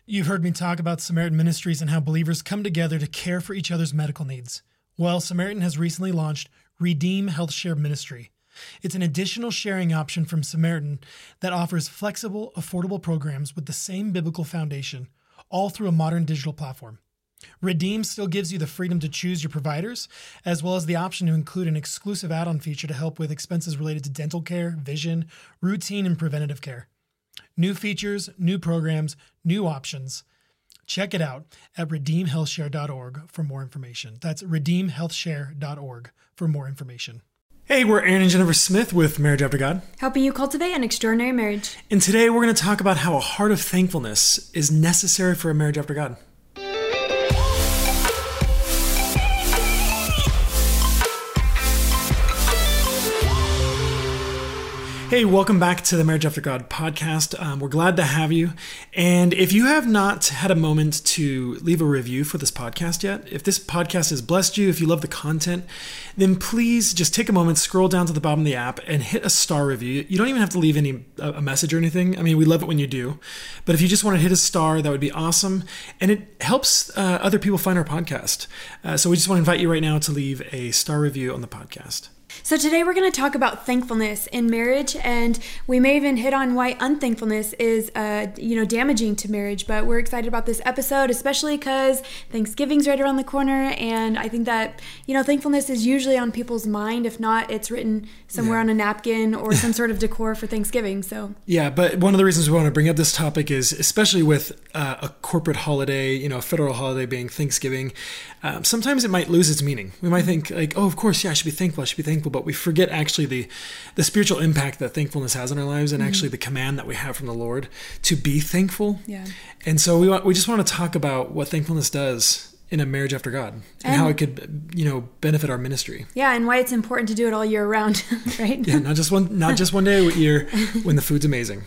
You've heard me talk about Samaritan Ministries and how believers come together to care for each other's medical needs. Well, Samaritan has recently launched Redeem Health Share Ministry. It's an additional sharing option from Samaritan that offers flexible, affordable programs with the same biblical foundation, all through a modern digital platform. Redeem still gives you the freedom to choose your providers, as well as the option to include an exclusive add-on feature to help with expenses related to dental care, vision, routine, and preventative care. New features, new programs, new options. Check it out at redeemhealthshare.org for more information. That's redeemhealthshare.org for more information. Hey, we're Aaron and Jennifer Smith with Marriage After God, helping you cultivate an extraordinary marriage. And today we're going to talk about how a heart of thankfulness is necessary for a marriage after God. Hey, welcome back to the Marriage After God podcast. We're glad to have you. And if you have not had a moment to leave a review for this podcast yet, if this podcast has blessed you, if you love the content, then please just take a moment, scroll down to the bottom of the app and hit a star review. You don't even have to leave a message or anything. I mean, we love it when you do. But if you just want to hit a star, that would be awesome. And it helps other people find our podcast. So we just want to invite you right now to leave a star review on the podcast. So today we're going to talk about thankfulness in marriage, and we may even hit on why unthankfulness is, damaging to marriage. But we're excited about this episode, especially because Thanksgiving's right around the corner, and I think that thankfulness is usually on people's mind. If not, it's written somewhere on a napkin or some sort of decor for Thanksgiving. So yeah, but one of the reasons we want to bring up this topic is, especially with a corporate holiday, a federal holiday being Thanksgiving, sometimes it might lose its meaning. We might think like, oh, of course, yeah, I should be thankful. But we forget actually the spiritual impact that thankfulness has in our lives, and actually the command that we have from the Lord to be thankful. Yeah. And so we just want to talk about what thankfulness does in a marriage after God and how it could, benefit our ministry. Yeah, and why it's important to do it all year round, right? Yeah, not just one day a year when the food's amazing.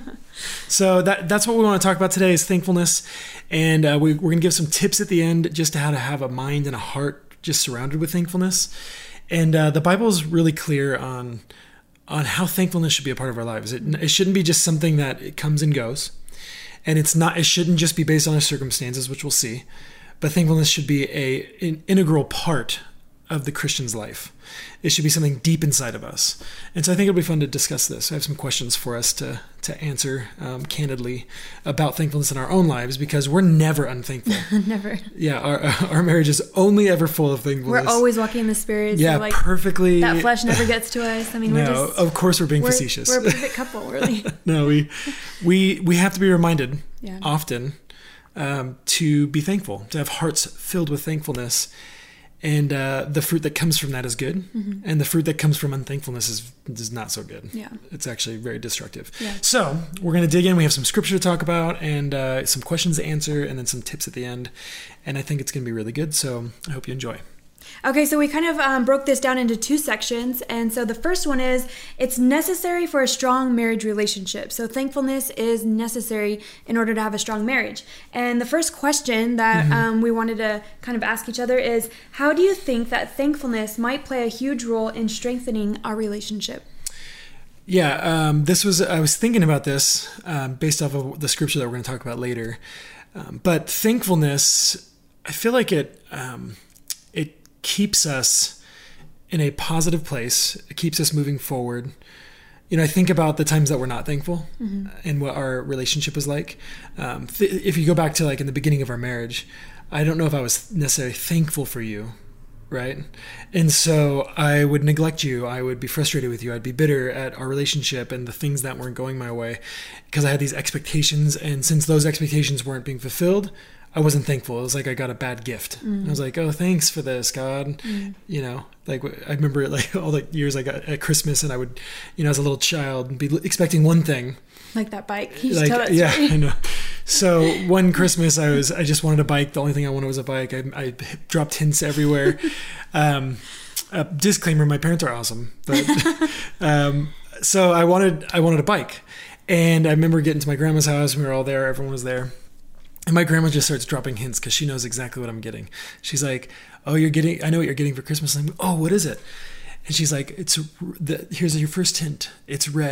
So that's what we want to talk about today is thankfulness, and we're going to give some tips at the end just to how to have a mind and a heart just surrounded with thankfulness. And the Bible is really clear on how thankfulness should be a part of our lives. It shouldn't be just something that it comes and goes, and it shouldn't just be based on our circumstances, which we'll see. But thankfulness should be an integral part of the Christian's life. It should be something deep inside of us. And so I think it'll be fun to discuss this. I have some questions for us to answer candidly about thankfulness in our own lives, because we're never unthankful. Never. Yeah, our marriage is only ever full of thankfulness. We're always walking in the Spirit. Yeah, so perfectly. That flesh never gets to us. I mean, of course we're being facetious. We're a perfect couple, really. No, we have to be reminded often to be thankful, to have hearts filled with thankfulness. And the fruit that comes from that is good. Mm-hmm. And the fruit that comes from unthankfulness is not so good. Yeah. It's actually very destructive. Yeah. So we're going to dig in. We have some scripture to talk about and some questions to answer, and then some tips at the end. And I think it's going to be really good. So I hope you enjoy. Okay, so we kind of broke this down into two sections. And so the first one is, it's necessary for a strong marriage relationship. So thankfulness is necessary in order to have a strong marriage. And the first question that we wanted to kind of ask each other is, how do you think that thankfulness might play a huge role in strengthening our relationship? Yeah, I was thinking about this based off of the scripture that we're going to talk about later. But thankfulness, I feel like it keeps us in a positive place. It keeps us moving forward. I think about the times that we're not thankful and what our relationship was like. If you go back to like in the beginning of our marriage, I don't know if I was necessarily thankful for you, right? And so I would neglect you. I would be frustrated with you. I'd be bitter at our relationship and the things that weren't going my way because I had these expectations. And since those expectations weren't being fulfilled, I wasn't thankful. It was like I got a bad gift. I was like, oh, thanks for this, God. Like I remember like all the years I got at Christmas, and I would, as a little child, be expecting one thing. Like that bike. You tell that story. Yeah, I know. So one Christmas I just wanted a bike. The only thing I wanted was a bike. I dropped hints everywhere. Disclaimer, my parents are awesome. But so I wanted a bike. And I remember getting to my grandma's house. We were all there. Everyone was there. And my grandma just starts dropping hints because she knows exactly what I'm getting. She's like, oh, I know what you're getting for Christmas. I'm like, oh, what is it? And she's like, here's your first hint. It's red.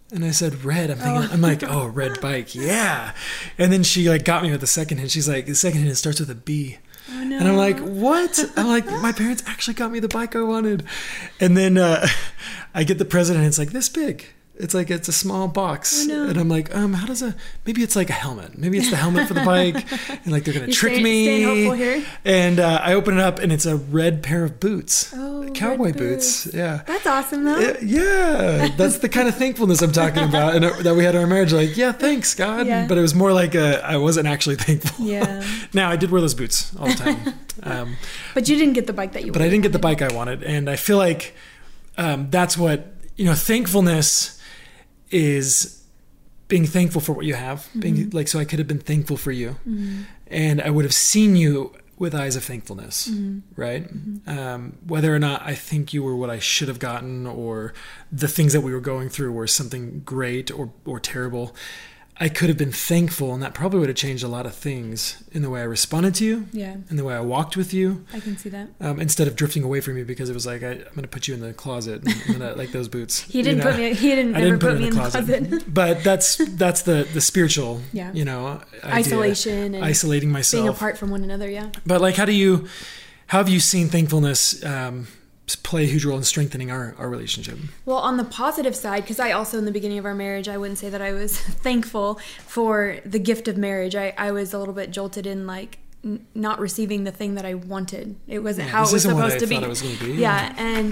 And I said, red. I'm like, oh, red bike. Yeah. And then she like got me with the second hand. She's like, the second hand starts with a B. Oh, no. And I'm like, what? I'm like, my parents actually got me the bike I wanted. And then I get the present and it's like this big. It's like, it's a small box. Oh, no. And I'm like, maybe it's like a helmet. Maybe it's the helmet for the bike. And like, they're going to trick me. Staying hopeful here. And I open it up and it's a red pair of boots. Oh, Cowboy boots. Yeah. That's awesome though. Yeah. That's the kind of thankfulness I'm talking about. And that we had in our marriage. Like, yeah, thanks God. Yeah. But it was more like I wasn't actually thankful. Yeah. Now I did wear those boots all the time. But you didn't get the bike that you wanted. But I didn't get the bike I wanted. And I feel like that's what, thankfulness is being thankful for what you have. Being like, so I could have been thankful for you. And I would have seen you with eyes of thankfulness, right? Whether or not I think you were what I should have gotten or the things that we were going through were something great or terrible, I could have been thankful, and that probably would have changed a lot of things in the way I responded to you, in the way I walked with you. I can see that. Instead of drifting away from you because it was like, I'm going to put you in the closet, and like those boots. He didn't ever put me in the closet. But that's the spiritual, idea. Isolation and isolating myself, being apart from one another. Yeah. But like, how have you seen thankfulness play a huge role in strengthening our relationship? Well, on the positive side, because I also in the beginning of our marriage, I wouldn't say that I was thankful for the gift of marriage. I was a little bit jolted in like not receiving the thing that I wanted. It wasn't how it was supposed to be. It was going to be. Yeah, and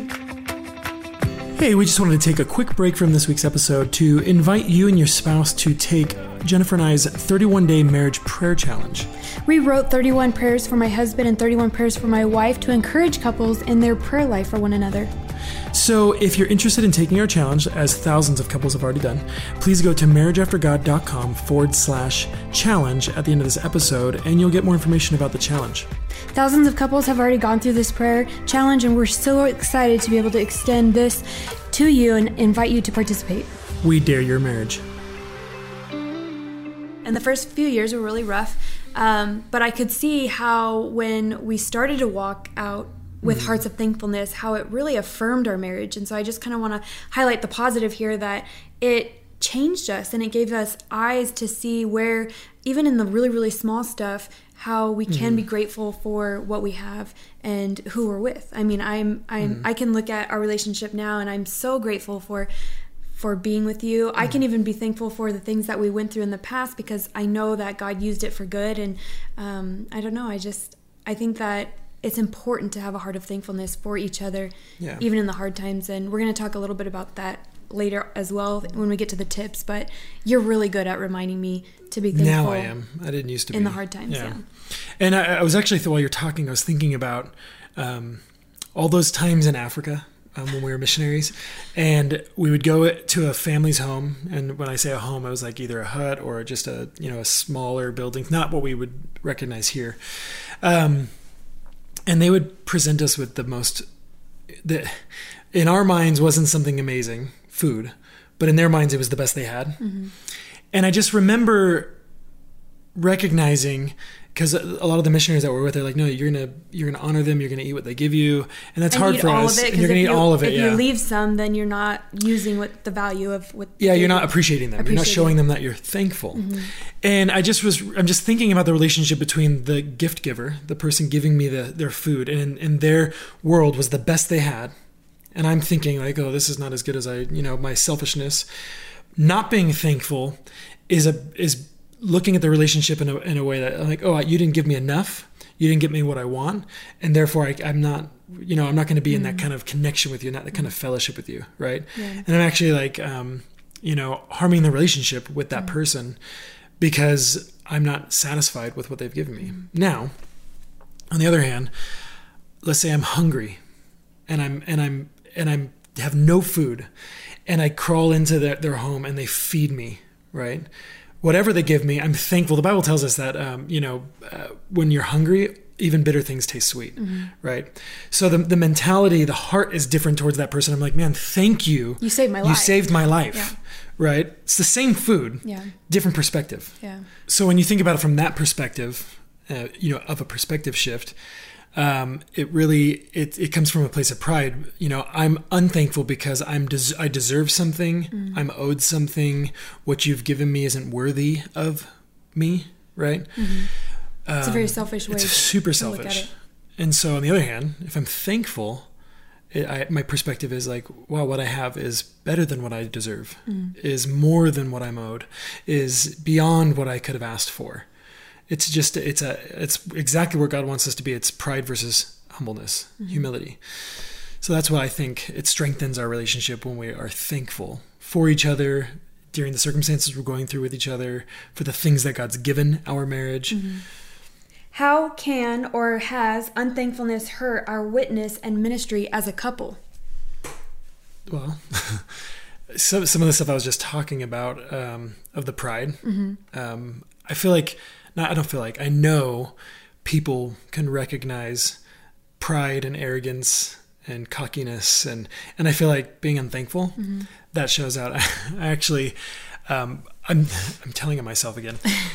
hey, we just wanted to take a quick break from this week's episode to invite you and your spouse to take Jennifer and I's 31-day marriage prayer challenge. We wrote 31 prayers for my husband and 31 prayers for my wife to encourage couples in their prayer life for one another. So if you're interested in taking our challenge, as thousands of couples have already done, please go to marriageaftergod.com/challenge at the end of this episode, and you'll get more information about the challenge. Thousands of couples have already gone through this prayer challenge, and we're so excited to be able to extend this to you and invite you to participate. We dare your marriage. And the first few years were really rough, but I could see how when we started to walk out with hearts of thankfulness, how it really affirmed our marriage. And so I just kind of want to highlight the positive here, that it changed us and it gave us eyes to see where, even in the really, really small stuff, how we can be grateful for what we have and who we're with. I mean, I can look at our relationship now and I'm so grateful for being with you. I can even be thankful for the things that we went through in the past because I know that God used it for good. And I don't know, I think that it's important to have a heart of thankfulness for each other, even in the hard times. And we're going to talk a little bit about that later as well when we get to the tips, but you're really good at reminding me to be thankful. Now I am. I didn't used to be. In the hard times, And I was actually, while you're talking, I was thinking about all those times in Africa when we were missionaries, and we would go to a family's home. And when I say a home, it was like either a hut or just a smaller building, not what we would recognize here. And they would present us with the most, that in our minds wasn't something amazing food, but in their minds it was the best they had. And I just remember recognizing, because a lot of the missionaries that we're with, they're like, no, you're gonna honor them, you're gonna eat what they give you, and that's hard for us. And you're gonna eat all of it. If you leave some, then you're not using what the value of what. Yeah, you're not appreciating them. You're not showing them that you're thankful. And I'm just thinking about the relationship between the gift giver, the person giving me their food, and in their world was the best they had, and I'm thinking like, oh, this is not as good as my selfishness. Not being thankful is looking at the relationship in a way that I'm like, oh, you didn't give me enough. You didn't give me what I want. And therefore I'm not going to be in that kind of connection with you, not that kind of fellowship with you. Right. Yeah. And I'm actually like, harming the relationship with that person because I'm not satisfied with what they've given me. Now, on the other hand, let's say I'm hungry and I'm have no food, and I crawl into their home and they feed me, right? Whatever they give me, I'm thankful. The Bible tells us that, when you're hungry, even bitter things taste sweet, right? So the mentality, the heart is different towards that person. I'm like, man, thank you. You saved my life. You saved my life, right? It's the same food, different perspective. Yeah. So when you think about it from that perspective, of a perspective shift, it comes from a place of pride. I'm unthankful because I deserve something. I'm owed something. What you've given me isn't worthy of me, right? It's a very selfish way. It's super to selfish. Look at it. And so on the other hand, if I'm thankful, my perspective is like, wow, what I have is better than what I deserve, is more than what I'm owed, is beyond what I could have asked for. It's exactly where God wants us to be. It's pride versus humbleness, humility. So that's why I think it strengthens our relationship when we are thankful for each other during the circumstances we're going through with each other, for the things that God's given our marriage. How can or has unthankfulness hurt our witness and ministry as a couple? Well, some of the stuff I was just talking about of the pride, I feel like, I know people can recognize pride and arrogance and cockiness, and I feel like being unthankful, that shows out. I'm telling it myself again.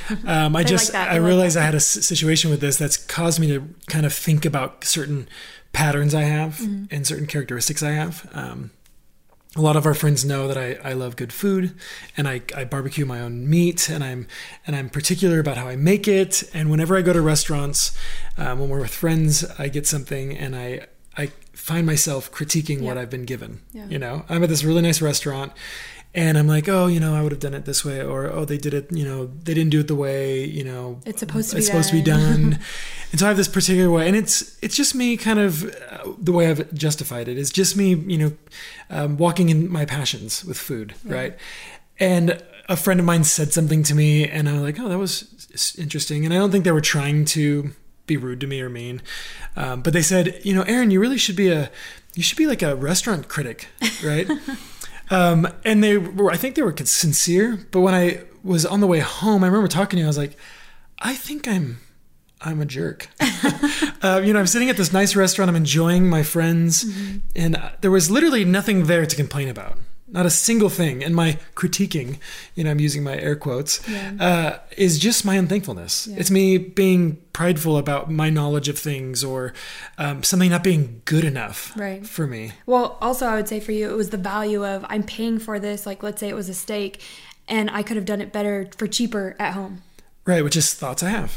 I realized I had a situation with this that's caused me to kind of think about certain patterns I have and certain characteristics I have. A lot of our friends know that I love good food, and I barbecue my own meat, and I'm particular about how I make it. And whenever I go to restaurants, when we're with friends, I get something and I find myself critiquing what I've been given. I'm at this really nice restaurant, and I'm like, oh, I would have done it this way, or, oh, they did it, they didn't do it the way, it's supposed to be done. And so I have this particular way, and it's just me kind of, the way I've justified it is just me, walking in my passions with food, right? And a friend of mine said something to me, and I was like, oh, that was interesting. And I don't think they were trying to be rude to me or mean, but they said, Aaron, you really should be like a restaurant critic, right? And I think they were sincere, but when I was on the way home, I remember talking to you, I was like, I think I'm a jerk. I'm sitting at this nice restaurant, I'm enjoying my friends, and there was literally nothing there to complain about. Not a single thing. And my critiquing, I'm using my air quotes, is just my unthankfulness. Yeah. It's me being prideful about my knowledge of things, or something not being good enough for me. Well, also I would say for you, it was the value of, I'm paying for this, like let's say it was a steak, and I could have done it better for cheaper at home. Right, which is thoughts I have,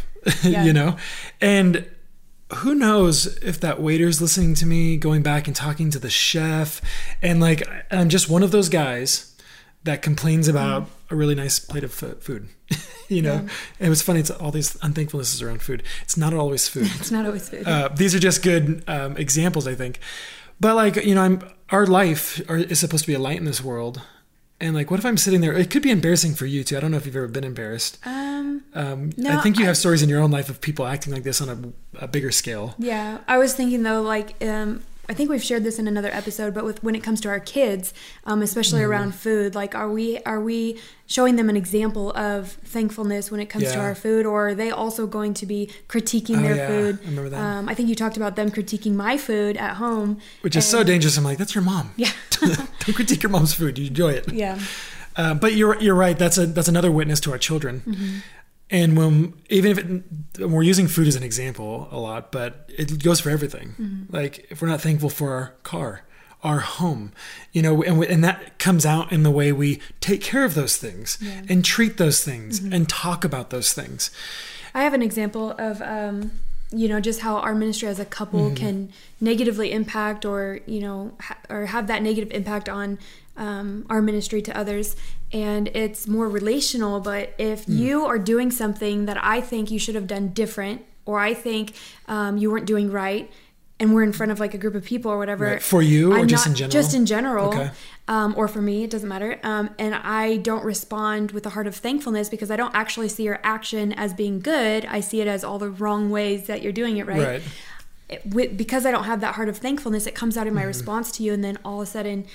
And who knows if that waiter's listening to me, going back and talking to the chef, and like, I'm just one of those guys that complains about a really nice plate of food. And it was funny, it's all these unthankfulnesses around food. It's not always food. It's not always food. These are just good examples, I think. But like, our life is supposed to be a light in this world. And like, what if I'm sitting there? It could be embarrassing for you too. I don't know if you've ever been embarrassed. No, I think you have stories in your own life of people acting like this on a bigger scale. Yeah. I was thinking though, like, I think we've shared this in another episode, but when it comes to our kids, especially around food, like, are we showing them an example of thankfulness when it comes to our food, or are they also going to be critiquing their food? I remember that. I think you talked about them critiquing my food at home. Which is so dangerous. I'm like, that's your mom. Yeah. Don't critique your mom's food. You enjoy it. Yeah. But you're right. That's another witness to our children. And when we're using food as an example a lot, but it goes for everything. Like, if we're not thankful for our car, our home, and that comes out in the way we take care of those things and treat those things and talk about those things. I have an example of, just how our ministry as a couple can negatively impact or have that negative impact on our ministry to others. And it's more relational, but if you are doing something that I think you should have done different, or I think you weren't doing right, and we're in front of like a group of people or whatever. Right. For you, or just in general? Just in general. Okay. Or for me, it doesn't matter. And I don't respond with a heart of thankfulness because I don't actually see your action as being good. I see it as all the wrong ways that you're doing it, right? Because I don't have that heart of thankfulness, it comes out in my response to you, and then all of a sudden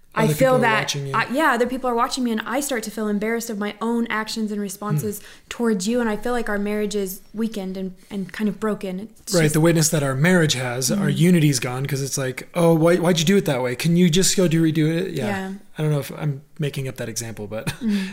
I feel people are that, watching you. other people are watching me, and I start to feel embarrassed of my own actions and responses towards you, and I feel like our marriage is weakened and kind of broken. It's Right, just- the witness that our marriage has, our unity's gone because it's like, oh, why'd you do it that way? Can you just go redo it? Yeah. I don't know if I'm making up that example, but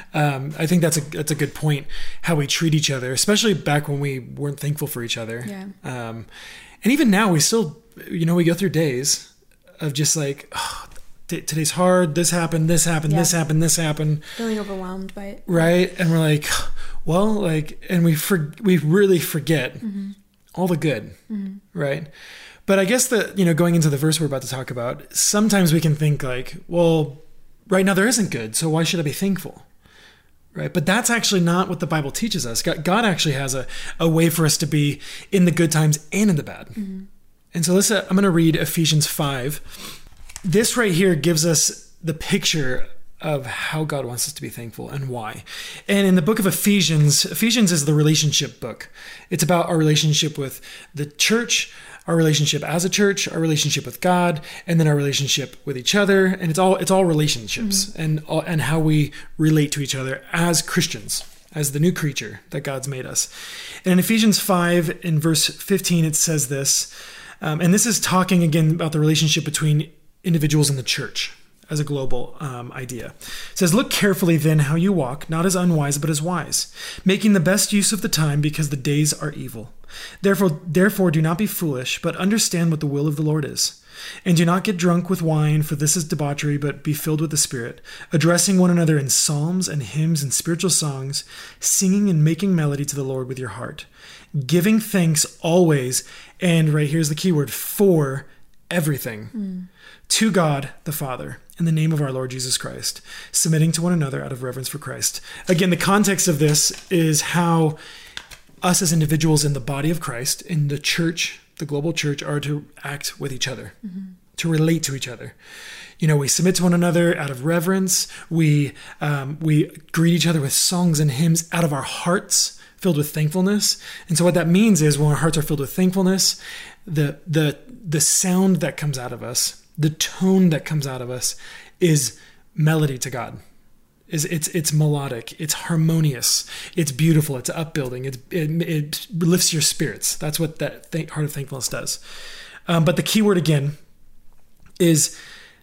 I think that's a good point, how we treat each other, especially back when we weren't thankful for each other. Yeah. And even now we still, we go through days of just like, oh, today's hard, this happened, this happened, this happened, this happened. feeling overwhelmed by it. Right. And we're like, well, like, and we really forget all the good. Right. But I guess that, going into the verse we're about to talk about, sometimes we can think like, well, right now there isn't good, so why should I be thankful? Right. But that's actually not what the Bible teaches us. God actually has a way for us to be in the good times and in the bad. And so I'm going to read Ephesians 5. This right here gives us the picture of how God wants us to be thankful and why. And in the book of Ephesians is the relationship book. It's about our relationship with the church, our relationship as a church, our relationship with God, and then our relationship with each other. And it's all relationships and how we relate to each other as Christians, as the new creature that God's made us. And in Ephesians 5, in verse 15, it says this, and this is talking again about the relationship between individuals in the church as a global idea. It says, look carefully then how you walk, not as unwise, but as wise, making the best use of the time because the days are evil. Therefore do not be foolish, but understand what the will of the Lord is. And do not get drunk with wine, for this is debauchery, but be filled with the Spirit, addressing one another in psalms and hymns and spiritual songs, singing and making melody to the Lord with your heart, giving thanks always, and right here's the key word, for everything, to God the Father, in the name of our Lord Jesus Christ, submitting to one another out of reverence for Christ. Again, the context of this is how us as individuals in the body of Christ, in the church, the global church, are to act with each other, to relate to each other. We submit to one another out of reverence. We greet each other with songs and hymns out of our hearts, filled with thankfulness. And so what that means is when our hearts are filled with thankfulness, the sound that comes out of us, the tone that comes out of us is melody to God. It's melodic, it's harmonious, it's beautiful, it's upbuilding, it lifts your spirits. That's what that heart of thankfulness does. But the key word again is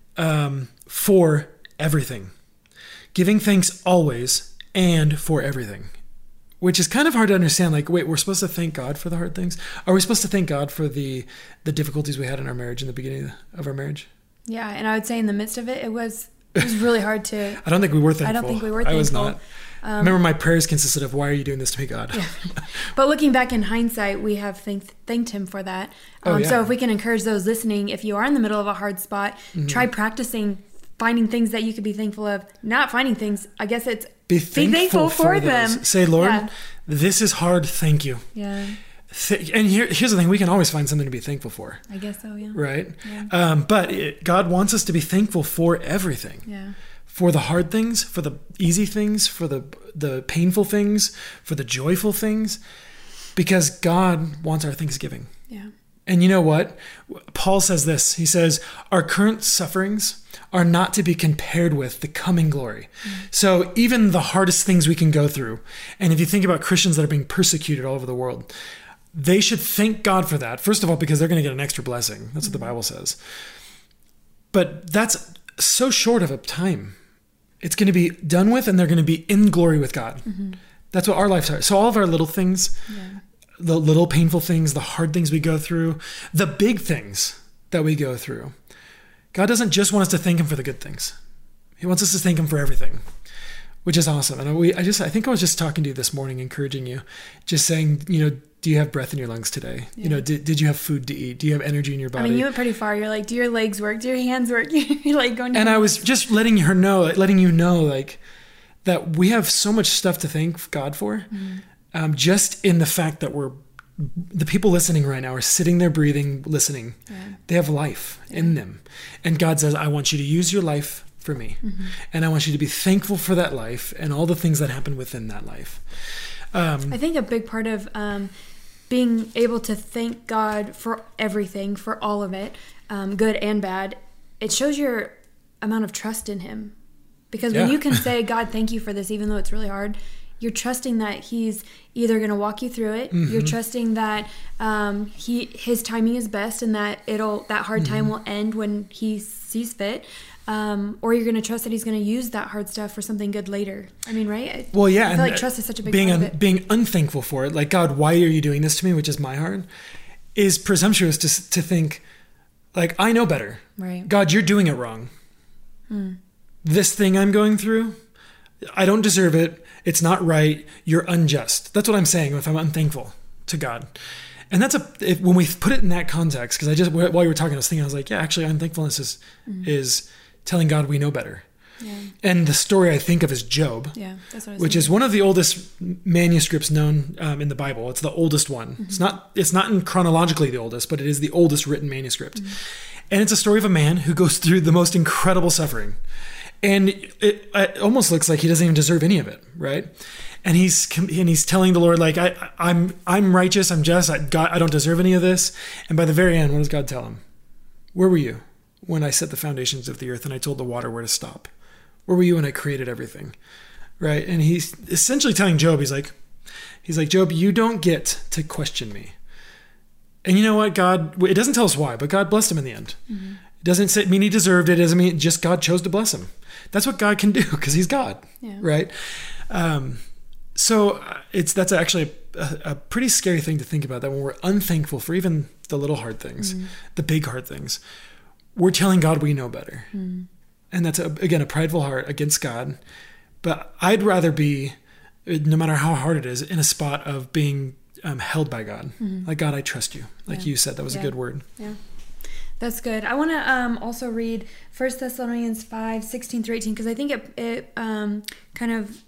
for everything. Giving thanks always and for everything. Which is kind of hard to understand. Like, wait, we're supposed to thank God for the hard things? Are we supposed to thank God for the difficulties we had in our marriage in the beginning of our marriage? Yeah, and I would say in the midst of it, it was really hard to... I don't think we were thankful. I don't think we were thankful. I was not. I remember my prayers consisted of, why are you doing this to me, God? Yeah. But looking back in hindsight, we have thanked him for that. Yeah. So if we can encourage those listening, if you are in the middle of a hard spot, try practicing finding things that you could be thankful of. Not finding things, I guess it's be thankful for them. Say, Lord, this is hard. Thank you. Yeah. And here's the thing. We can always find something to be thankful for. I guess so, yeah. Right? Yeah. But God wants us to be thankful for everything. Yeah. For the hard things, for the easy things, for the painful things, for the joyful things, because God wants our thanksgiving. Yeah. And you know what? Paul says this. He says, our current sufferings are not to be compared with the coming glory. So even the hardest things we can go through, and if you think about Christians that are being persecuted all over the world, they should thank God for that. First of all, because they're going to get an extra blessing. That's what the Bible says. But that's so short of a time. It's going to be done with, and they're going to be in glory with God. That's what our lives are. So all of our little things, the little painful things, the hard things we go through, the big things that we go through, God doesn't just want us to thank him for the good things. He wants us to thank him for everything, which is awesome. And I think I was just talking to you this morning, encouraging you, just saying, do you have breath in your lungs today? Yeah. Did you have food to eat? Do you have energy in your body? I mean, you went pretty far. You're like, do your legs work? Do your hands work? You're like going. And I was just letting you know, like that we have so much stuff to thank God for, just in the fact that the people listening right now are sitting there breathing, listening. Yeah. They have life in them, and God says, "I want you to use your life for me, and I want you to be thankful for that life and all the things that happen within that life." I think a big part of being able to thank God for everything, for all of it, good and bad, it shows your amount of trust in him. Because when you can say, God, thank you for this, even though it's really hard, you're trusting that he's either going to walk you through it. Mm-hmm. You're trusting that his timing is best, and that that hard time will end when he sees fit. Or you're going to trust that he's going to use that hard stuff for something good later. I mean, right? Well, yeah. I feel like trust is such a big part of it. Being unthankful for it, like, God, why are you doing this to me, which is my heart, is presumptuous to think, like, I know better. Right. God, you're doing it wrong. This thing I'm going through, I don't deserve it. It's not right. You're unjust. That's what I'm saying if I'm unthankful to God. And that's when we put it in that context, because while you were talking, I was thinking, I was like, yeah, actually, unthankfulness is telling God we know better. Yeah. And the story I think of is Job, that's what I was which thinking. is one of the oldest manuscripts known in the Bible. It's the oldest one. It's not in chronologically the oldest, but it is the oldest written manuscript. And it's a story of a man who goes through the most incredible suffering. And it almost looks like he doesn't even deserve any of it, right? And he's telling the Lord, like, I'm righteous, I'm just, God, I don't deserve any of this. And by the very end, what does God tell him? Where were you when I set the foundations of the earth and I told the water where to stop? Where were you when I created everything? Right? And he's essentially telling Job, he's like, Job, you don't get to question me. And you know what, God, it doesn't tell us why, but God blessed him in the end. It doesn't mean he deserved it. It doesn't mean just God chose to bless him. That's what God can do, because he's God, right? So that's actually a pretty scary thing to think about, that when we're unthankful for even the little hard things, the big hard things, we're telling God we know better. And that's, again, a prideful heart against God. But I'd rather be, no matter how hard it is, in a spot of being held by God. Like, God, I trust you. Like you said, that was a good word. Yeah. That's good. I want to also read 1 Thessalonians 5:16-18, because I think it kind of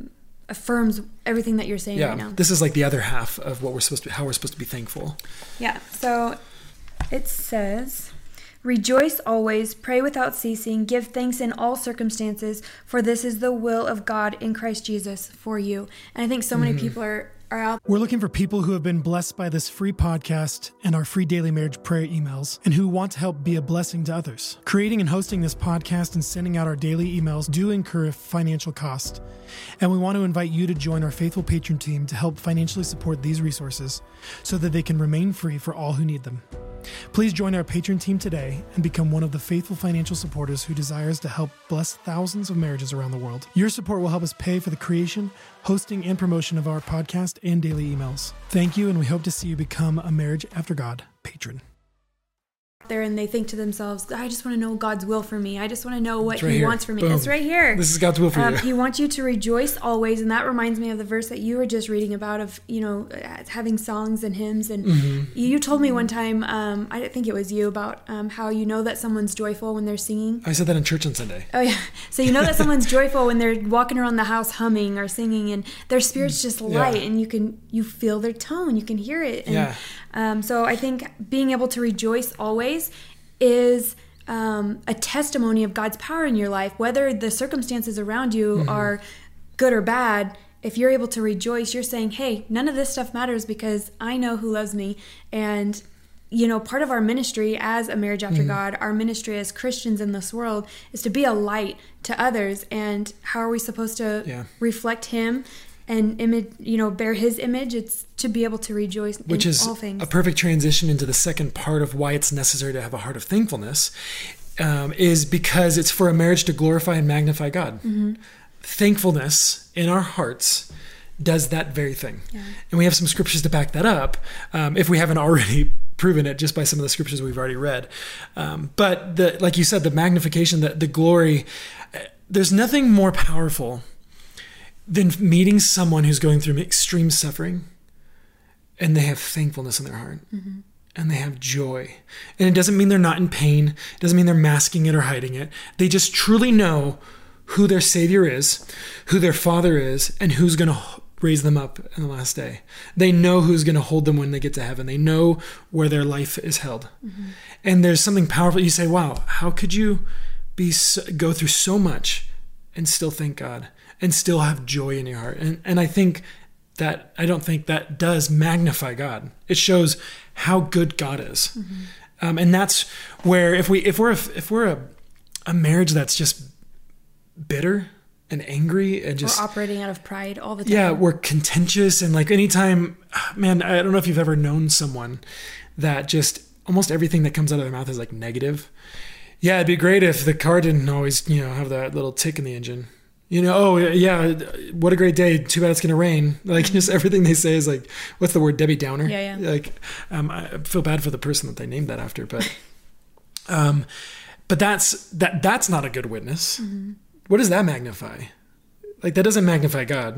affirms everything that you're saying right now. This is like the other half of how we're supposed to be thankful. Yeah. So it says, "Rejoice always, pray without ceasing, give thanks in all circumstances, for this is the will of God in Christ Jesus for you." And I think so many people are out. We're looking for people who have been blessed by this free podcast and our free daily marriage prayer emails, and who want to help be a blessing to others. Creating and hosting this podcast and sending out our daily emails do incur a financial cost, and we want to invite you to join our faithful patron team to help financially support these resources so that they can remain free for all who need them. Please join our patron team today and become one of the faithful financial supporters who desires to help bless thousands of marriages around the world. Your support will help us pay for the creation, hosting, and promotion of our podcast and daily emails. Thank you, and we hope to see you become a Marriage After God patron. There, and they think to themselves, I just want to know God's will for me. I just want to know what he wants for me. Boom. It's right here. This is God's will for you. He wants you to rejoice always. And that reminds me of the verse that you were just reading about, of, having songs and hymns. And you told me one time, I think it was you, about how you know that someone's joyful when they're singing. I said that in church on Sunday. Oh, yeah. So you know that someone's joyful when they're walking around the house humming or singing, and their spirit's just light, and you feel their tone. You can hear it. And, so I think being able to rejoice always is a testimony of God's power in your life. Whether the circumstances around you are good or bad, if you're able to rejoice, you're saying, hey, none of this stuff matters because I know who loves me. And, part of our ministry as a Marriage After God, our ministry as Christians in this world, is to be a light to others. And how are we supposed to reflect him and bear his image? It's to be able to rejoice in all things. Which is a perfect transition into the second part of why it's necessary to have a heart of thankfulness, is because it's for a marriage to glorify and magnify God. Thankfulness in our hearts does that very thing. And we have some scriptures to back that up, if we haven't already proven it just by some of the scriptures we've already read. But like you said, the magnification, the glory, there's nothing more powerful than meeting someone who's going through extreme suffering, and they have thankfulness in their heart, and they have joy. And it doesn't mean they're not in pain. It doesn't mean they're masking it or hiding it. They just truly know who their Savior is, who their Father is, and who's going to raise them up in the last day. They know who's going to hold them when they get to heaven. They know where their life is held. And there's something powerful. You say, wow, how could you go through so much and still thank God and still have joy in your heart? And I don't think that does magnify God. It shows how good God is. And that's where if we're a marriage that's just bitter and angry and just or operating out of pride all the time. Yeah, we're contentious, and like anytime, man, I don't know if you've ever known someone that just almost everything that comes out of their mouth is like negative. Yeah, it'd be great if the car didn't always, have that little tick in the engine. Oh yeah, what a great day. Too bad it's gonna rain. Like just everything they say is like, what's the word? Debbie Downer. Yeah. Like, I feel bad for the person that they named that after, but that's not a good witness. Mm-hmm. What does that magnify? Like that doesn't magnify God.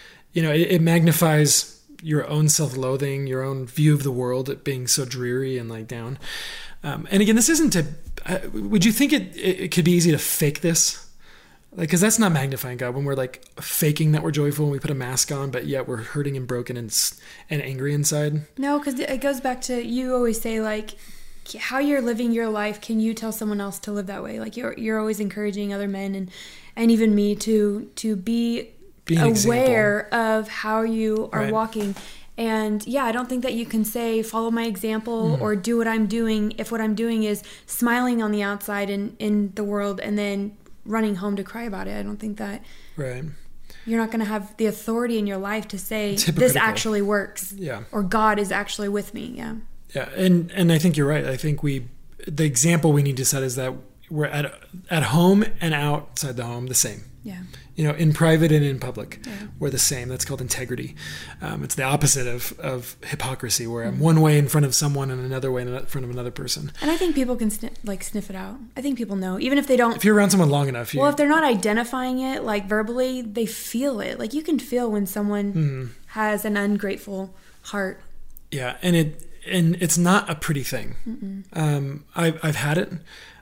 It magnifies your own self-loathing, your own view of the world, it being so dreary and like down. And again, this isn't would you think it could be easy to fake this? Like, cause that's not magnifying God when we're like faking that we're joyful and we put a mask on, but yet we're hurting and broken and angry inside. No, cause it goes back to, you always say like, how you're living your life, can you tell someone else to live that way? Like you're always encouraging other men and even me to be aware example. Of how you are walking. And yeah, I don't think that you can say, follow my example or do what I'm doing if what I'm doing is smiling on the outside in the world and then running home to cry about it. I don't think that you're not going to have the authority in your life to say this actually works. Yeah. Or God is actually with me. Yeah. Yeah. And I think you're right. I think the example we need to set is that we're at home and outside the home the same. Yeah. In private and in public, we're the same. That's called integrity. It's the opposite of hypocrisy, where I'm one way in front of someone and another way in front of another person. And I think people can sniff it out. I think people know, even if they don't. If you're around someone long enough. If they're not identifying it like verbally, they feel it. Like you can feel when someone has an ungrateful heart. Yeah, and it's not a pretty thing. I've had it.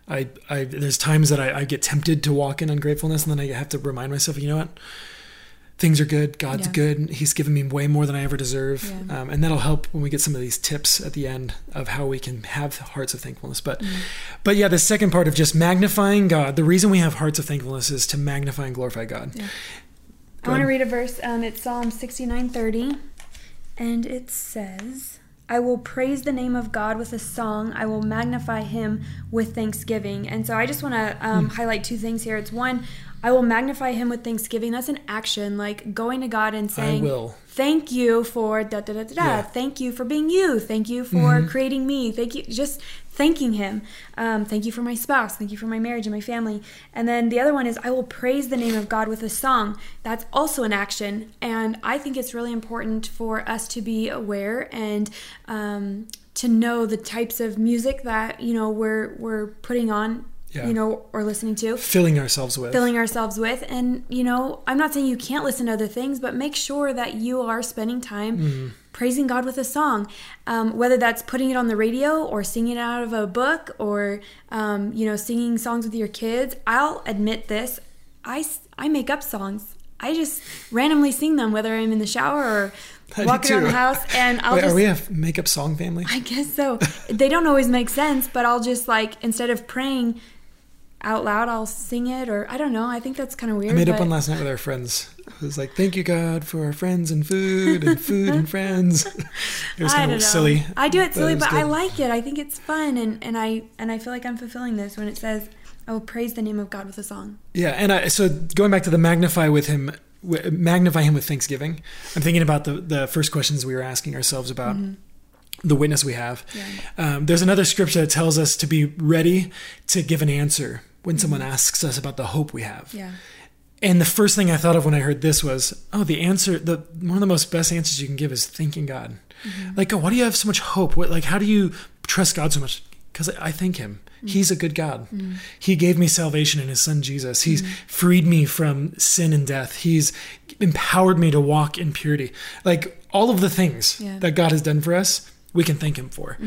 There's times that I get tempted to walk in ungratefulness, and then I have to remind myself, you know what? Things are good. God's good. He's given me way more than I ever deserve. Yeah. And that'll help when we get some of these tips at the end of how we can have hearts of thankfulness. But yeah, the second part of just magnifying God, the reason we have hearts of thankfulness is to magnify and glorify God. Yeah. I want to read a verse. It's Psalm 69:30, and it says, I will praise the name of God with a song. I will magnify him with thanksgiving. And so I just want to highlight two things here. It's one, I will magnify him with thanksgiving. That's an action, like going to God and saying, I will. Thank you for da-da-da-da-da. Yeah. Thank you for being you. Thank you for creating me. Thank you. Just thanking him. Thank you for my spouse. Thank you for my marriage and my family. And then the other one is I will praise the name of God with a song. That's also an action. And I think it's really important for us to be aware and to know the types of music that, we're putting on. Or listening to. Filling ourselves with. And, I'm not saying you can't listen to other things, but make sure that you are spending time praising God with a song. Whether that's putting it on the radio or singing it out of a book or, singing songs with your kids. I'll admit this. I make up songs. I just randomly sing them, whether I'm in the shower or walking around the house. And are we a makeup song family? I guess so. They don't always make sense, but I'll just instead of praying out loud, I'll sing it, or I don't know. I think that's kind of weird. I made up one last night with our friends. It was like, thank you, God, for our friends and food and friends. It was kind of silly. I do it silly, but I like it. I think it's fun, and I feel like I'm fulfilling this when it says, I will praise the name of God with a song. Yeah, and so going back to the magnify him with thanksgiving, I'm thinking about the first questions we were asking ourselves about the witness we have. Yeah. There's another scripture that tells us to be ready to give an answer when someone asks us about the hope we have. Yeah. And the first thing I thought of when I heard this was, the answer, one of the most best answers you can give is thanking God. Like, why do you have so much hope? How do you trust God so much? Because I thank him. He's a good God. He gave me salvation in his son, Jesus. He's freed me from sin and death. He's empowered me to walk in purity. Like all of the things that God has done for us, we can thank him for,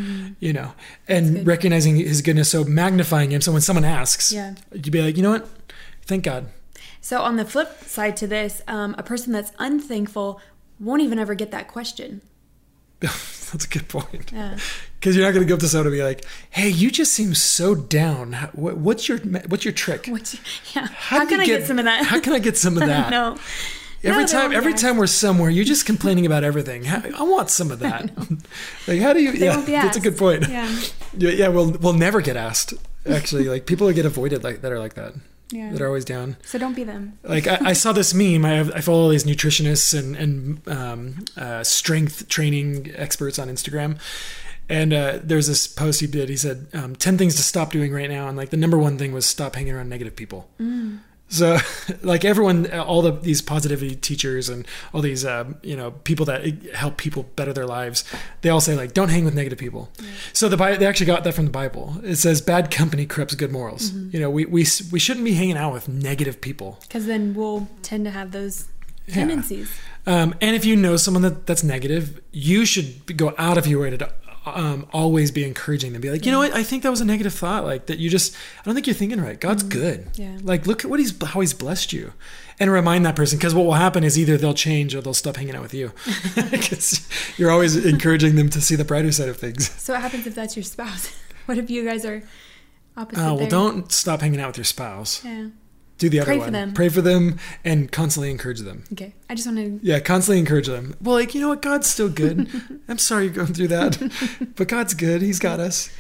and recognizing his goodness. So magnifying him. So when someone asks, you'd be like, you know what? Thank God. So on the flip side to this, a person that's unthankful won't even ever get that question. That's a good point. Yeah. Because you're not going to go up to someone and be like, "Hey, you just seem so down. What's your trick? How can I get some of that? How can I get some of that?" No. Every time we're somewhere, you're just complaining about everything. I want some of that. Like, how do you? That's a good point. Yeah. We'll never get asked. actually. Like people get avoided that are like that. Yeah. That are always down. So don't be them. Like I saw this meme. I follow all these nutritionists and strength training experts on Instagram. And there's this post he did. He said 10 things to stop doing right now. And like the number one thing was stop hanging around negative people. So like everyone, all these positivity teachers and all these, people that help people better their lives, they all say like, don't hang with negative people. Yeah. So they actually got that from the Bible. It says bad company corrupts good morals. We shouldn't be hanging out with negative people. Because then we'll tend to have those tendencies. And if you know someone that's negative, you should go out of your way to always be encouraging them. Be like, you know what? I think that was a negative thought. Like that I don't think you're thinking right. God's good. Yeah. Like look at how he's blessed you, and remind that person, because what will happen is either they'll change or they'll stop hanging out with you, because you're always encouraging them to see the brighter side of things. So what happens if that's your spouse? What if you guys are opposite? Oh, well, don't stop hanging out with your spouse. Yeah. Do the other one. Pray for them and constantly encourage them. Okay. I just want to... Yeah, constantly encourage them. Well, like, you know what? God's still good. I'm sorry you're going through that. But God's good. He's got us.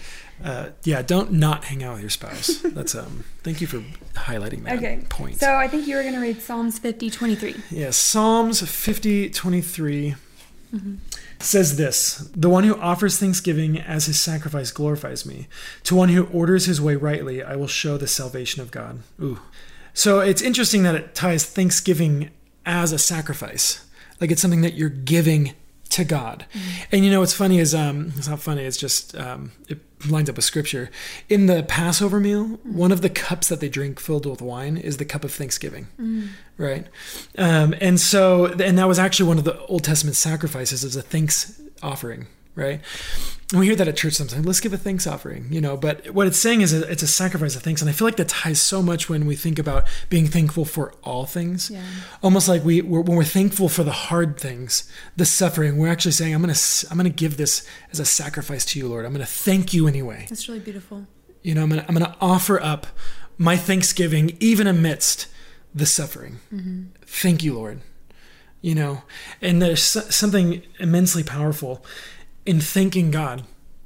Don't not hang out with your spouse. That's thank you for highlighting that point. So I think you were going to read Psalms 50:23. Yeah, Psalms 50:23 says this: the one who offers thanksgiving as his sacrifice glorifies me. To one who orders his way rightly, I will show the salvation of God. Ooh. So it's interesting that it ties thanksgiving as a sacrifice. Like it's something that you're giving to God. And what's funny is, it's not funny, it's just, it lines up with scripture. In the Passover meal, one of the cups that they drink filled with wine is the cup of thanksgiving, right? And that was actually one of the Old Testament sacrifices, as a thanks offering, right? And we hear that at church sometimes. Let's give a thanks offering, but what it's saying is it's a sacrifice of thanks. And I feel like that ties so much when we think about being thankful for all things. Yeah. Almost like when we're thankful for the hard things, the suffering, we're actually saying, I'm going to give this as a sacrifice to you, Lord. I'm going to thank you anyway. That's really beautiful. I'm going to offer up my thanksgiving even amidst the suffering. Thank you, Lord. And there's something immensely powerful in thanking God.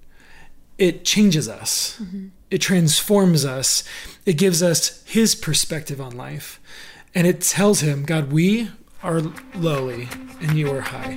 It changes us. It transforms us. It gives us his perspective on life. And it tells him, God, we are lowly and you are high.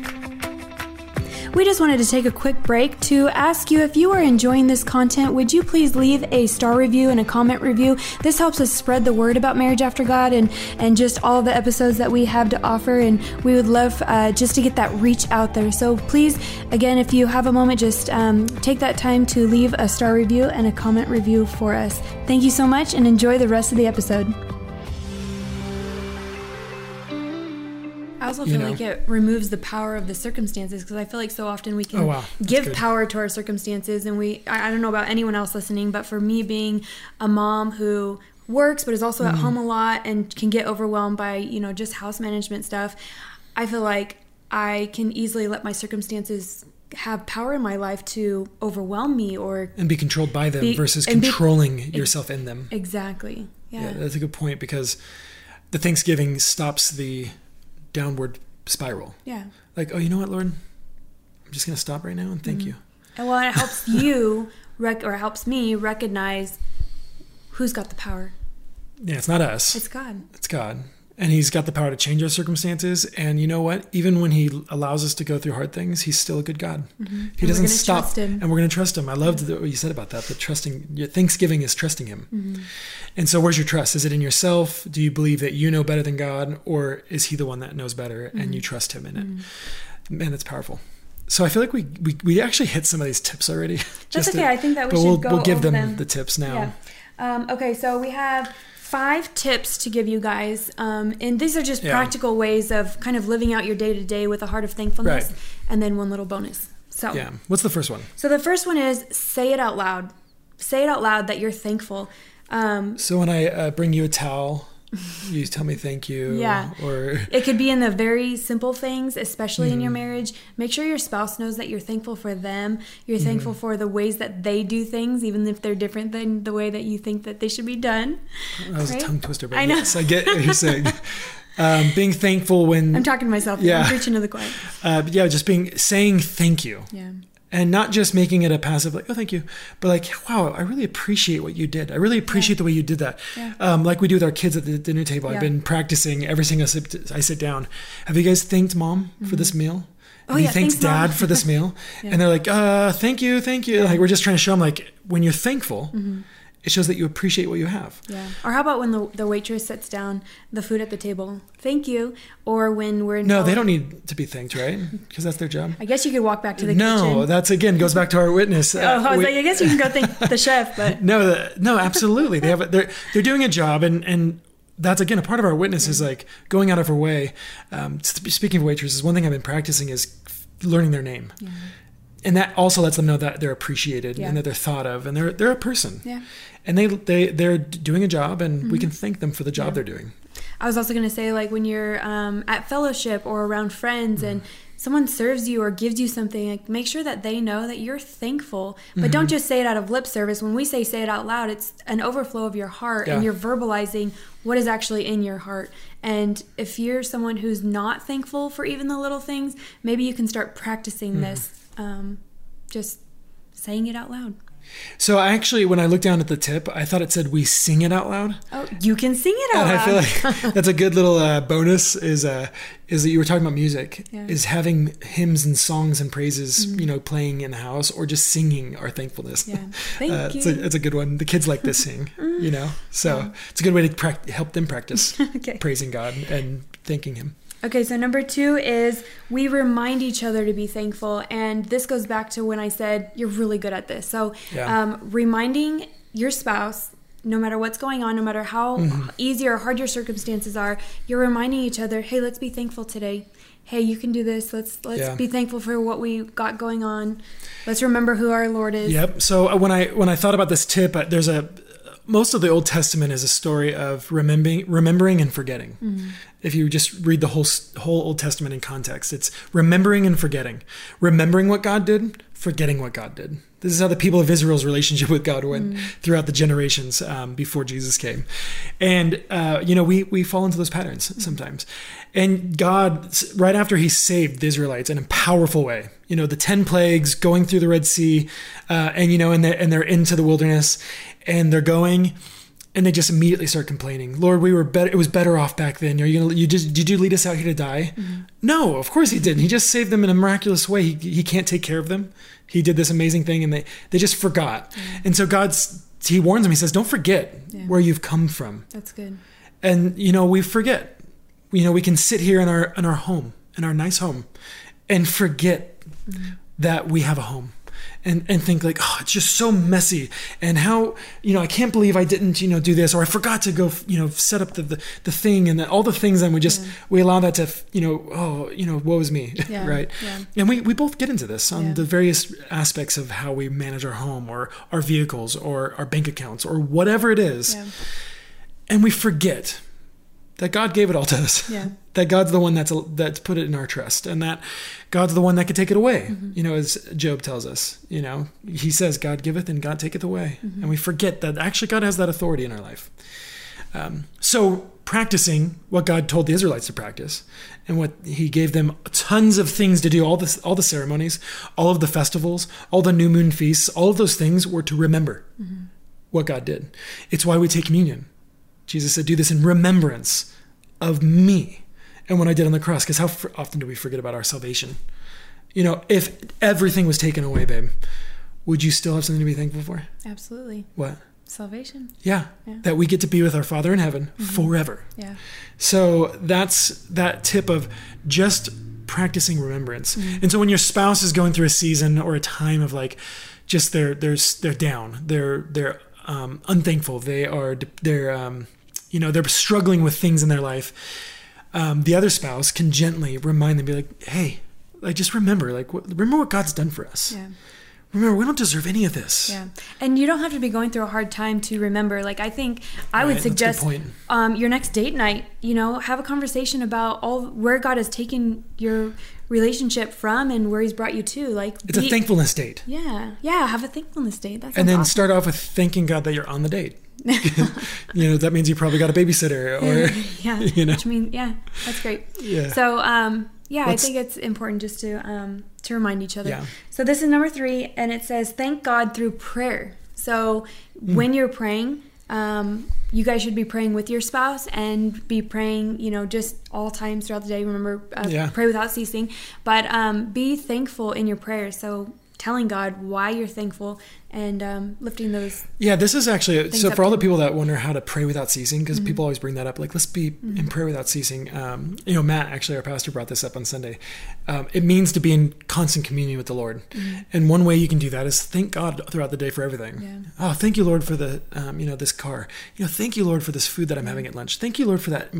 We just wanted to take a quick break to ask you, if you are enjoying this content, would you please leave a star review and a comment review? This helps us spread the word about Marriage After God and just all the episodes that we have to offer. And we would love just to get that reach out there. So please, again, if you have a moment, just take that time to leave a star review and a comment review for us. Thank you so much and enjoy the rest of the episode. I also feel like it removes the power of the circumstances, because I feel like so often we can give power to our circumstances, and I don't know about anyone else listening, but for me, being a mom who works but is also at home a lot and can get overwhelmed by just house management stuff, I feel like I can easily let my circumstances have power in my life to overwhelm me and be controlled by them versus controlling yourself in them. Exactly. Yeah, that's a good point, because the Thanksgiving stops the downward spiral. Yeah. Like, oh, you know what, Lord? I'm just going to stop right now and thank you. And it helps you or helps me recognize who's got the power. Yeah, it's not us. It's God. It's God. And he's got the power to change our circumstances. And you know what? Even when he allows us to go through hard things, he's still a good God. He doesn't stop. Trust him. And we're going to trust him. I loved what you said about that Thanksgiving is trusting him. And so where's your trust? Is it in yourself? Do you believe that you know better than God? Or is he the one that knows better and you trust him in it? Man, that's powerful. So I feel like we actually hit some of these tips already. That's okay. I think that we'll give them the tips now. Yeah. Okay, so we have 5 tips to give you guys, and these are just practical ways of kind of living out your day-to-day with a heart of thankfulness, and then one little bonus. So what's the first one? So the first one is say it out loud. Say it out loud that you're thankful. So when I bring you a towel, you tell me thank you. Yeah. Or it could be in the very simple things, especially in your marriage. Make sure your spouse knows that you're thankful for them. You're thankful for the ways that they do things, even if they're different than the way that you think that they should be done. That was a tongue twister, but yes, I get what you're saying. Being thankful when... I'm talking to myself. I'm preaching to the choir. Just saying thank you. Yeah. And not just making it a passive, like, oh, thank you, but like, wow, I really appreciate what you did. I really appreciate the way you did that. Yeah. Like we do with our kids at the dinner table. Yeah. I've been practicing every single I sit down. Have you guys thanked mom for this meal? Have you thanked dad for this meal? Yeah. And they're like, thank you. Yeah. Like, we're just trying to show them, like, when you're thankful, it shows that you appreciate what you have. Yeah. Or how about when the waitress sets down the food at the table? Thank you. Or when we're in No, they don't need to be thanked, right? Because that's their job. I guess you could walk back to the No, kitchen. that's, again, goes back to our witness. I was like, I guess you can go thank the chef, but No, absolutely. They're doing a job, and that's, again, a part of our witness is like going out of our way. Speaking of waitresses, one thing I've been practicing is learning their name. Yeah. And that also lets them know that they're appreciated Yeah. and that they're thought of, and they're a person. Yeah. And they're doing a job, and we can thank them for the job they're doing. I was also going to say, like, when you're at fellowship or around friends and someone serves you or gives you something, like, make sure that they know that you're thankful. But don't just say it out of lip service. When we say it out loud, it's an overflow of your heart, and you're verbalizing what is actually in your heart. And if you're someone who's not thankful for even the little things, maybe you can start practicing this, just saying it out loud. So actually, when I looked down at the tip, I thought it said we sing it out loud. Oh, you can sing it out And loud. I feel like that's a good little bonus is that you were talking about music, is having hymns and songs and praises, playing in the house, or just singing our thankfulness. Yeah. Thank you. It's a good one. The kids like to sing, so it's a good way to help them practice praising God and thanking him. Okay, so number 2 is we remind each other to be thankful. And this goes back to when I said you're really good at this. So reminding your spouse, no matter what's going on, no matter how easy or hard your circumstances are, you're reminding each other, hey, let's be thankful today. Hey, you can do this. Let's be thankful for what we got going on. Let's remember who our Lord is. Yep. So when I thought about this tip, most of the Old Testament is a story of remembering and forgetting. If you just read the whole Old Testament in context, it's remembering and forgetting. Remembering what God did, forgetting what God did. This is how the people of Israel's relationship with God went throughout the generations before Jesus came. And, we fall into those patterns sometimes. And God, right after he saved the Israelites in a powerful way, the 10 plagues, going through the Red Sea, and they're into the wilderness, and they're going, and they just immediately start complaining. Lord, we were better. It was better off back then. Did you lead us out here to die? No, of course he didn't. He just saved them in a miraculous way. He can't take care of them. He did this amazing thing, and they just forgot. And so he warns them. He says, don't forget where you've come from. That's good. And, we forget. We can sit here in our home, in our nice home, and forget that we have a home. And think like, oh, it's just so messy. And how, I can't believe I didn't, do this, or I forgot to go, set up the thing, and all the things. And we allow that to, woe is me, right? Yeah. And we both get into this on the various aspects of how we manage our home or our vehicles or our bank accounts or whatever it is. Yeah. And we forget that God gave it all to us. Yeah. That God's the one that's put it in our trust, and that God's the one that could take it away. As Job tells us, he says, God giveth and God taketh away. And we forget that actually God has that authority in our life. So practicing what God told the Israelites to practice, and what he gave them tons of things to do, all the ceremonies, all of the festivals, all the new moon feasts, all of those things were to remember what God did. It's why we take communion. Jesus said, do this in remembrance of me and what I did on the cross. Because how often do we forget about our salvation? If everything was taken away, babe, would you still have something to be thankful for? Absolutely. What? Salvation. Yeah. That we get to be with our Father in heaven forever. Yeah. So that's that tip of just practicing remembrance. And so when your spouse is going through a season or a time of like, just they're down, they're unthankful, they're struggling with things in their life, the other spouse can gently remind them, be like, hey, just remember what God's done for us. Yeah. Remember, we don't deserve any of this. Yeah. And you don't have to be going through a hard time to remember. I think I would suggest your next date night, have a conversation about where God has taken your relationship from and where he's brought you to. It's a thankfulness date. Yeah. Yeah. Have a thankfulness date. That's and then awesome. Start off with thanking God that you're on the date. That means you probably got a babysitter or, yeah, which means, that's great. Yeah. So, I think it's important just to remind each other. Yeah. So this is number 3, and it says, thank God through prayer. So when you're praying, you guys should be praying with your spouse and be praying, just all times throughout the day. Remember, pray without ceasing, but be thankful in your prayers. So telling God why you're thankful and lifting those. Yeah, this is actually, so for all the people that wonder how to pray without ceasing, because people always bring that up, like, let's be in prayer without ceasing. Matt, actually, our pastor, brought this up on Sunday. It means to be in constant communion with the Lord. And one way you can do that is thank God throughout the day for everything. Yeah. Oh, thank you, Lord, for the, this car. Thank you, Lord, for this food that I'm having at lunch. Thank you, Lord, for that,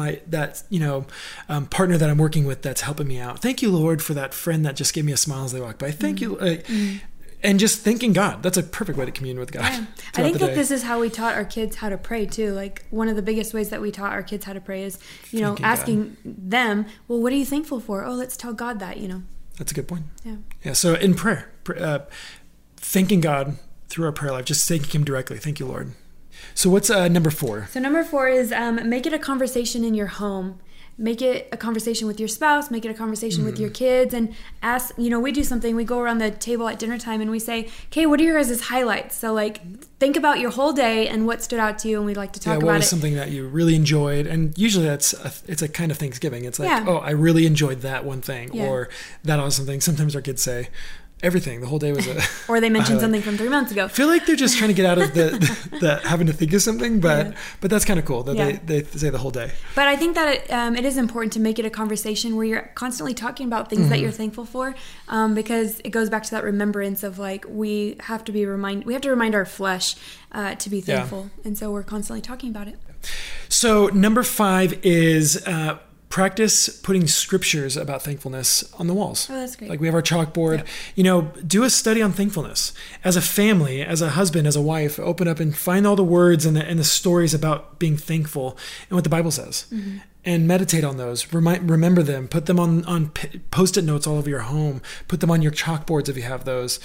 partner that I'm working with that's helping me out. Thank you, Lord, for that friend that just gave me a smile as they walk by. Thank you. And just thanking God. That's a perfect way to commune with God. Yeah. I think that this is how we taught our kids how to pray too. Like, one of the biggest ways that we taught our kids how to pray is, asking them, well, what are you thankful for? Oh, let's tell God that, That's a good point. Yeah. Yeah. So in prayer, thanking God through our prayer life, just thanking Him directly. Thank you, Lord. So what's number 4? So number 4 is make it a conversation in your home. Make it a conversation with your spouse, make it a conversation with your kids, and ask, we do something, we go around the table at dinner time and we say, okay, what are your guys' highlights? So think about your whole day and what stood out to you, and we'd like to talk about it. What was something that you really enjoyed? And usually it's a kind of Thanksgiving. It's like, oh, I really enjoyed that one thing, or that awesome thing. Sometimes our kids say, everything. The whole day was or they mentioned something from 3 months ago. I feel like they're just trying to get out of the having to think of something, but that's kind of cool that they say the whole day. But I think that it is important to make it a conversation where you're constantly talking about things that you're thankful for, because it goes back to that remembrance of we have to remind our flesh to be thankful, and so we're constantly talking about it. So number 5 is practice putting scriptures about thankfulness on the walls. Oh, that's great. Like, we have our chalkboard. Do a study on thankfulness. As a family, as a husband, as a wife, open up and find all the words and the stories about being thankful and what the Bible says. And meditate on those. Remember them. Put them on Post-it notes all over your home. Put them on your chalkboards if you have those.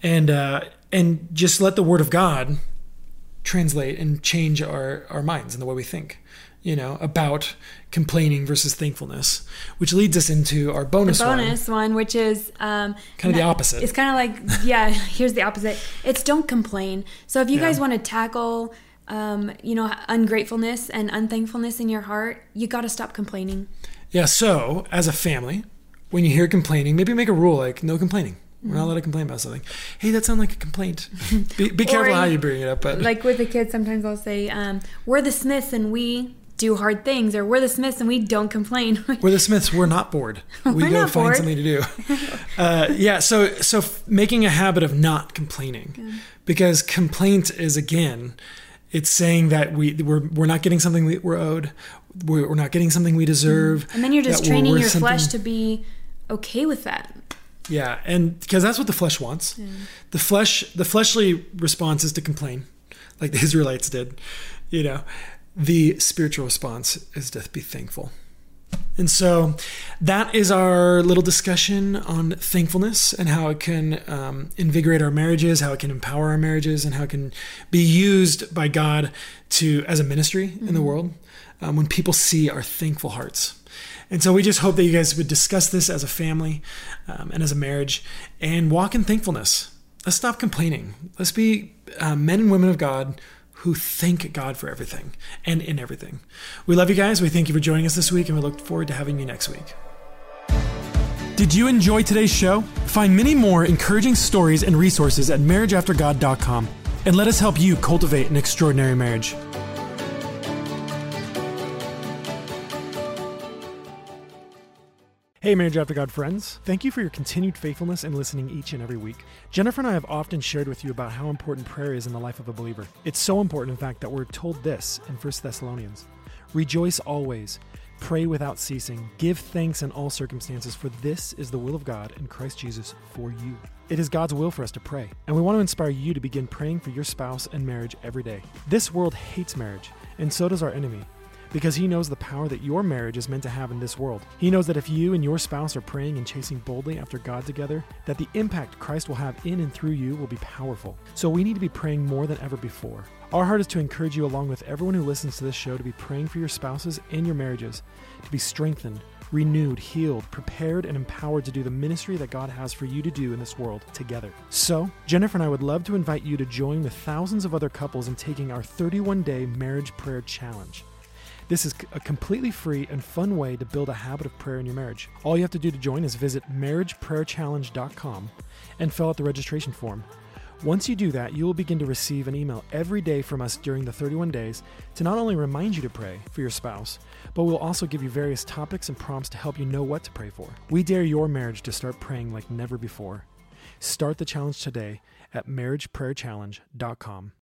And just let the Word of God translate and change our minds and the way we think. About complaining versus thankfulness, which leads us into our bonus one, which is kind of the opposite. It's kind of like, here's the opposite. It's don't complain. So if you guys want to tackle, ungratefulness and unthankfulness in your heart, you got to stop complaining. Yeah. So as a family, when you hear complaining, maybe make a rule like no complaining. We're not allowed to complain about something. Hey, that sounds like a complaint. Be careful how you bring it up. But like with the kids, sometimes I'll say, we're the Smiths and we do hard things, or we're the Smiths and we don't complain. We're the Smiths. We're not bored. We go find something to do. So making a habit of not complaining, because complaint is, again, it's saying that we're not getting something we're owed. We're not getting something we deserve. And then you're just training your flesh to be okay with that. Yeah, and because that's what the flesh wants. Yeah. The fleshly response is to complain, like the Israelites did. The spiritual response is to be thankful. And so that is our little discussion on thankfulness and how it can invigorate our marriages, how it can empower our marriages, and how it can be used by God as a ministry in the world when people see our thankful hearts. And so we just hope that you guys would discuss this as a family and as a marriage and walk in thankfulness. Let's stop complaining. Let's be men and women of God who thank God for everything and in everything. We love you guys. We thank you for joining us this week, and we look forward to having you next week. Did you enjoy today's show? Find many more encouraging stories and resources at marriageaftergod.com, and let us help you cultivate an extraordinary marriage. Hey, Marriage After God friends. Thank you for your continued faithfulness in listening each and every week. Jennifer and I have often shared with you about how important prayer is in the life of a believer. It's so important, in fact, that we're told this in 1 Thessalonians. Rejoice always, pray without ceasing, give thanks in all circumstances, for this is the will of God in Christ Jesus for you. It is God's will for us to pray, and we want to inspire you to begin praying for your spouse and marriage every day. This world hates marriage, and so does our enemy, because he knows the power that your marriage is meant to have in this world. He knows that if you and your spouse are praying and chasing boldly after God together, that the impact Christ will have in and through you will be powerful. So we need to be praying more than ever before. Our heart is to encourage you, along with everyone who listens to this show, to be praying for your spouses and your marriages, to be strengthened, renewed, healed, prepared, and empowered to do the ministry that God has for you to do in this world together. So, Jennifer and I would love to invite you to join with thousands of other couples in taking our 31-day marriage prayer challenge. This is a completely free and fun way to build a habit of prayer in your marriage. All you have to do to join is visit marriageprayerchallenge.com and fill out the registration form. Once you do that, you will begin to receive an email every day from us during the 31 days to not only remind you to pray for your spouse, but we'll also give you various topics and prompts to help you know what to pray for. We dare your marriage to start praying like never before. Start the challenge today at marriageprayerchallenge.com.